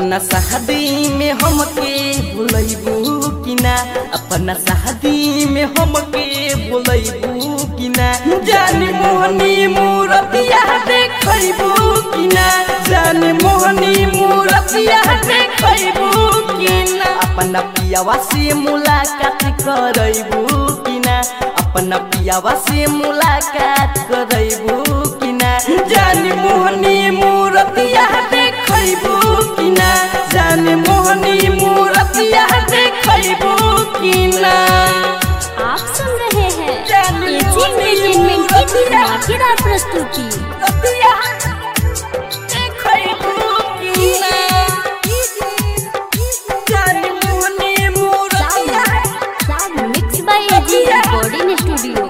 अपना शादी में हमके बुलैबू कि ना, अपना शादी में हमके बुलैबू कि ना, जान मोहनी मूरतिया देखैबू कि ना, जान मोहनी मूरतिया देखैबू कि ना, अपना पियावा से मुलाकात करैबू कि ना, अपना पियावा से मुलाकात करैबू कि ना, जान मोहनी मूरतिया देखैबू कि ना, जान मोहनी मूरतिया देखैबू कि ना। आप सुन रहे हैं एजी एंटरटेनमेंट की धमाकेदार प्रस्तुति। Mix by A G recording studio.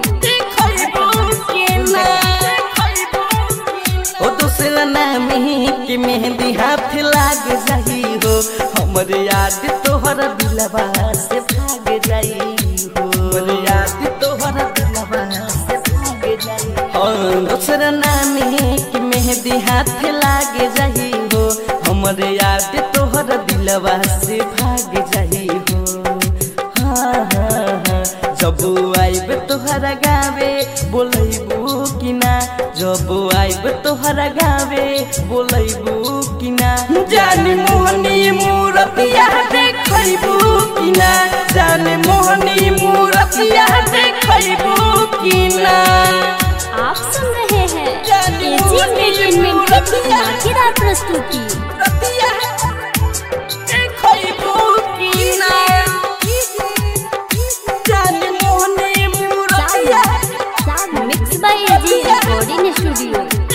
ओ दूसरा नाम के मेहंदी हाथ लाग जाई हो, हमर याद तोहर दिलवा से भाग जाई हो, हमर याद तोहर दिलवा से भाग जाई हो। दूसरा नाम के मेहंदी हाथ लाग जाई हो, हमर याद तोहर दिलवा से भाग जाई हो। हाँ हाँ हाँ, जब आइब तोहरा गावे बोलैबू कि ना, जब आइब तोहरा गावे बोलैबू कि ना, जान मोहनी मूरतिया देखैबू कि ना, जान मोहनी मूरतिया देखैबू कि ना। आप सुन रहे हैं एजी एंटरटेनमेंट की धमाकेदार प्रस्तुति। Mix by A G recording studio.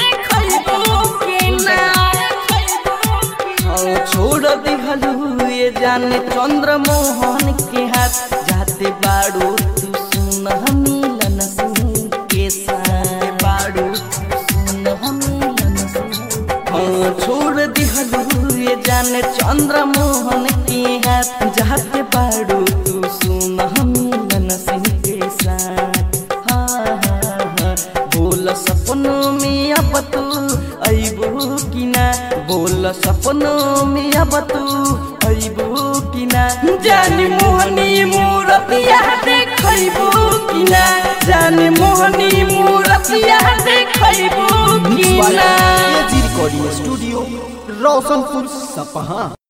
छोड़ दिहलू ये जाने चंद्र मोहन के हाथ, जाते बाड़ू तू सुन मिलन सिंह के साथ, बाड़ू सुन मिलन सिंह। हाँ छोड़ दिहलू ये जाने चंद्र मोहन के हाथ, जाते बाड़ू तू सुन मिलन सिंह के साथ। हाँ हाँ हाँ, बोल सपनों में अब तू अइबू कि ना, बोल सपनों में अब तू अइबू कि ना, जान मोहनी मूरतिया देखैबू कि ना, जान मोहनी मूरतिया देखैबू कि ना। एजी रिकॉर्डिंग स्टूडियो रोशनपुर सपहा।